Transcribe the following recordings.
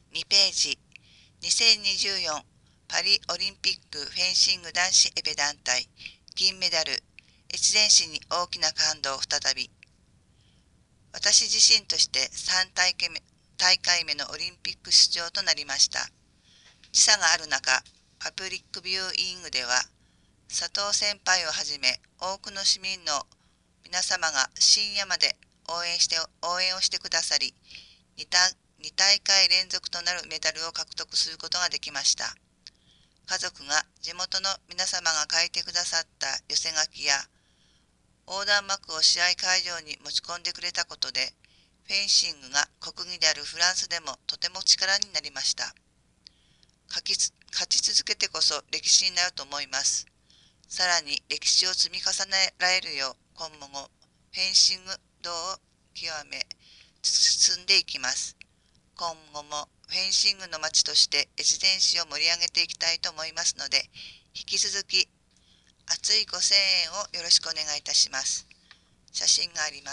2ページ、2024パリオリンピックフェンシング男子エペ団体銀メダル、越前市に大きな感動再び。私自身として3大会目のオリンピック出場となりました。時差がある中、パブリックビューイングでは、佐藤先輩をはじめ多くの市民の皆様が深夜まで応援をしてくださり、2大会連続となるメダルを獲得することができました。家族が地元の皆様が書いてくださった寄せ書きや横断幕を試合会場に持ち込んでくれたことで、フェンシングが国技であるフランスでもとても力になりました。勝ち続けてこそ歴史になると思います。さらに歴史を積み重ねられるよう今後もフェンシング道を極め進んでいきます。今後もフェンシングの街として越前市を盛り上げていきたいと思いますので、引き続き熱いご声援をよろしくお願いいたします。写真があります。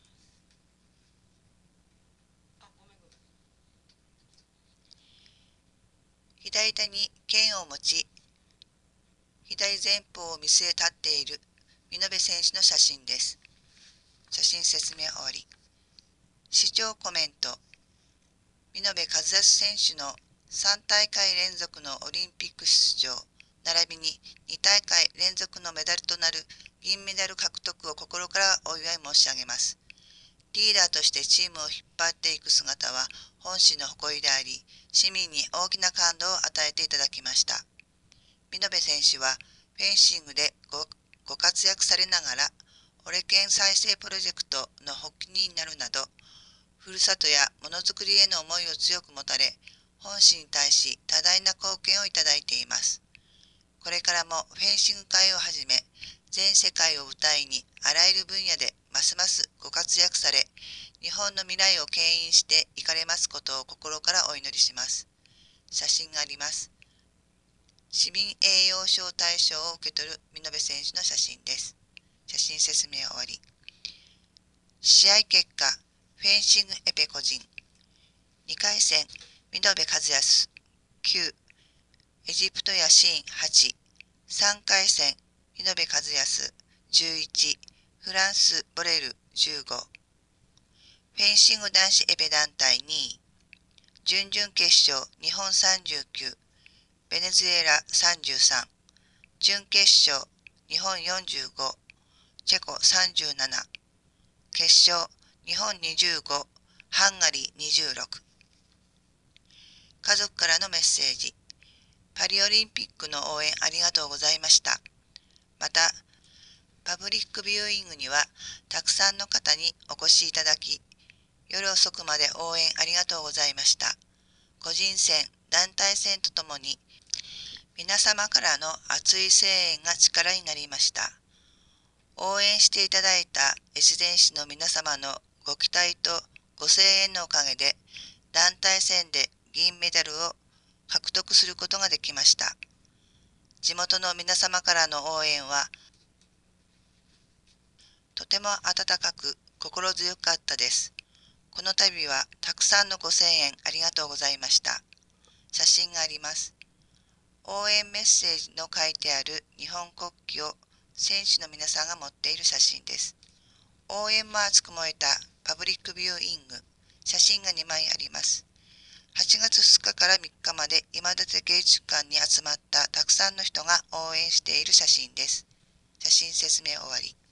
左手に剣を持ち、左前方を見据え立っている見延選手の写真です。写真説明終わり。視聴コメント。見延和康選手の3大会連続のオリンピック出場、並びに2大会連続のメダルとなる銀メダル獲得を心からお祝い申し上げます。リーダーとしてチームを引っ張っていく姿は本市の誇りであり、市民に大きな感動を与えていただきました。見延選手はフェンシングでご活躍されながら、俺県再生プロジェクトの発起人になるなど、ふるさとやものづくりへの思いを強く持たれ、本市に対し多大な貢献をいただいています。これからもフェンシング界をはじめ、全世界を舞台にあらゆる分野でますますご活躍され、日本の未来を牽引していかれますことを心からお祈りします。写真があります。市民栄誉賞大賞を受け取る見延選手の写真です。写真説明終わり。試合結果、フェンシングエペ個人。2回戦、見延和康9、エジプトヤシーン8、3回戦、見延和康11、フランスボレル15。フェンシング男子エペ団体2位。準々決勝、日本39、ベネズエラ33。準決勝、日本45、チェコ37。決勝、日本25、ハンガリー26。家族からのメッセージ。パリオリンピックの応援ありがとうございました。また、パブリックビューイングにはたくさんの方にお越しいただき、夜遅くまで応援ありがとうございました。個人戦、団体戦とともに、皆様からの熱い声援が力になりました。応援していただいた越前市の皆様のご期待とご声援のおかげで、団体戦で銀メダルを獲得することができました。地元の皆様からの応援は、とても温かく心強かったです。この度はたくさんのご声援ありがとうございました。写真があります。応援メッセージの書いてある日本国旗を選手の皆さんが持っている写真です。応援も熱く燃えたパブリックビューイング、写真が2枚あります。8月2日から3日まで今立芸術館に集まったたくさんの人が応援している写真です。写真説明終わり。